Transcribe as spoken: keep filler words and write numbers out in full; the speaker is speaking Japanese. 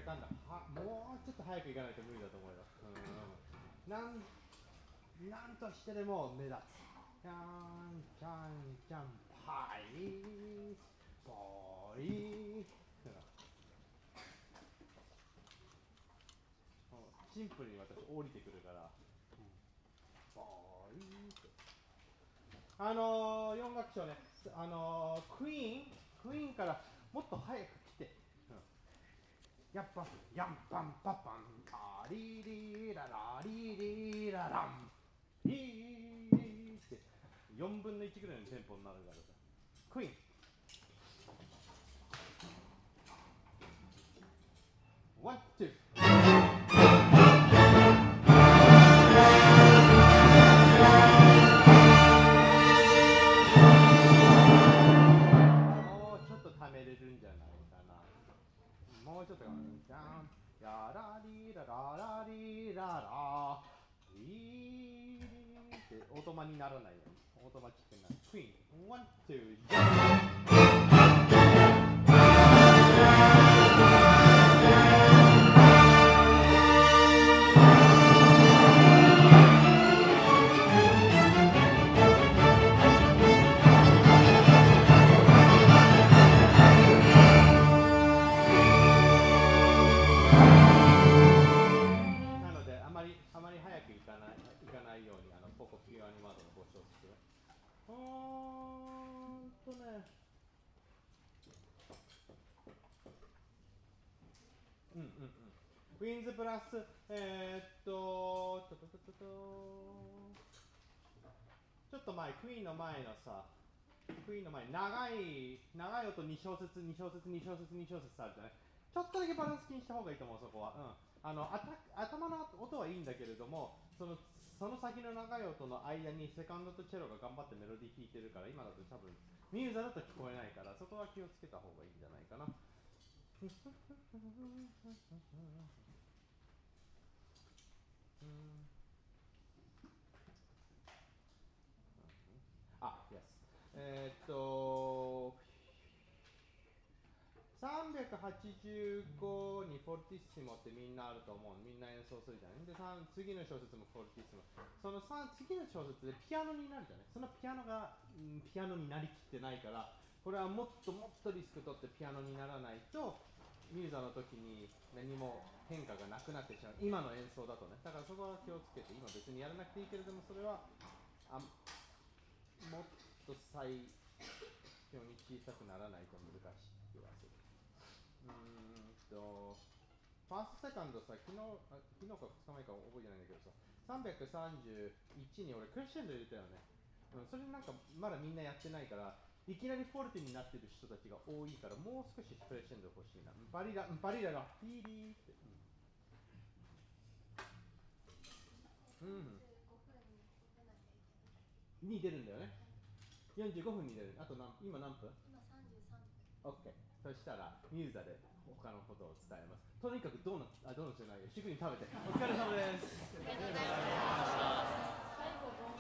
カンドはもうちょっと早く行かないと無理だと思います。うん、なんなんとしてでも目立つ。ちゃんちゃんちゃんパイポイシンプルに私降りてくるから、ポイってあのー、よん楽章ね、あのー、クイーンクイーンからもっと早く来て、うん、やっぱヤンパンパパンタリリララリリラランリーってよんぶんのいちぐらいのテンポになるからさ。クイーンワン、ツーもうちょっと貯めれるんじゃないかな。もうちょっとじゃんやらりらららりららリーリーってオートマにならないように、オートマチックになる。クイーンワン、ツージャなのであまりあまり早くいかないいかないように、あのここピュアニマードのご小節はほーんとね、うんうんうん。ウィンズプラス、えー、っと、とととととちょっと前、クイーンの前のさ、クイーンの前に長い、長い音に小節、に小節、に小節、に小節あるじゃない。ちょっとだけバランス気にした方がいいと思う、そこは。うん。あの、あた頭の音はいいんだけれども、その、その先の長い音の間にセカンドとチェロが頑張ってメロディー弾いてるから、今だと多分、ミューザだと聞こえないから、そこは気をつけた方がいいんじゃないかな。あ、yes。えー、っと、さんびゃくはちじゅうごにフォルティッシモってみんなあると思う。みんな演奏するじゃない。で、次の小節もフォルティッシモ。その次の小節でピアノになるじゃない。そのピアノが、うん、ピアノになりきってないから、これはもっともっとリスク取ってピアノにならないと、ミューザの時に何も変化がなくなってしまう。今の演奏だとね。だからそこは気をつけて、今別にやらなくていいけれども、それはあもっと最強に小さくならないと難しい気がする。うーんと、ファーストセカンドさ、昨日、あ昨日かふつかまえか覚えてないんだけどさ、さんびゃくさんじゅういちに俺クレッシェンド入れたよね。うん、それなんかまだみんなやってないから、いきなりフォルテになってる人たちが多いから、もう少しクレッシェンド欲しいな。バリラ、バリラが、ピーリーって。うん。に出るんだよね。よんじゅうごふんに出る。あと何今何分？ 今さんじゅうさんぷん。 オッケー。そしたらミューザで他のことを伝えます。とにかくドーナツ、あ、ドーナツじゃないよ。主婦に食べて。お疲れ様です。 ありがとうございました。最後